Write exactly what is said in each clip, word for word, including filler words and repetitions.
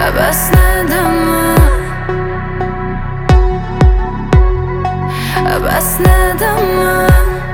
Опасные дома, опасные дома.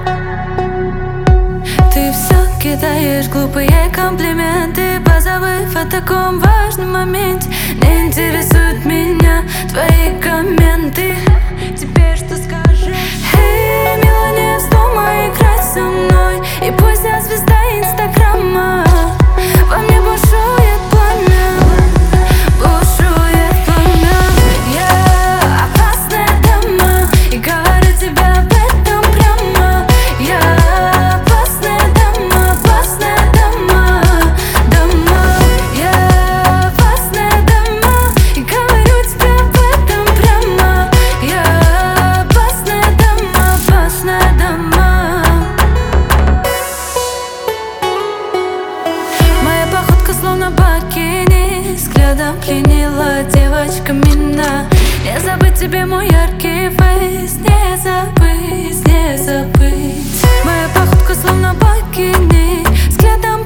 Ты все кидаешь глупые комплименты, позабыв о таком важном моменте. Не интересуют меня твои комменты. Теперь что скажешь? Эй, мило, не вздумай играть со мной, и пусть я звезда инстаграма, во мне бушует пламя, бушует пламя. Я опасная дама, и говорю тебе об этом прямо. Я опасная дама, опасная дама, дама. Я опасная дама, и говорю тебе об этом прямо. Я опасная дама, опасная дама. Моя походка словно бикини, взглядом пленила девочка меня. Не забыть тебе мой яркий фейс, не забыть, не забыть. Моя походка словно бикини, взглядом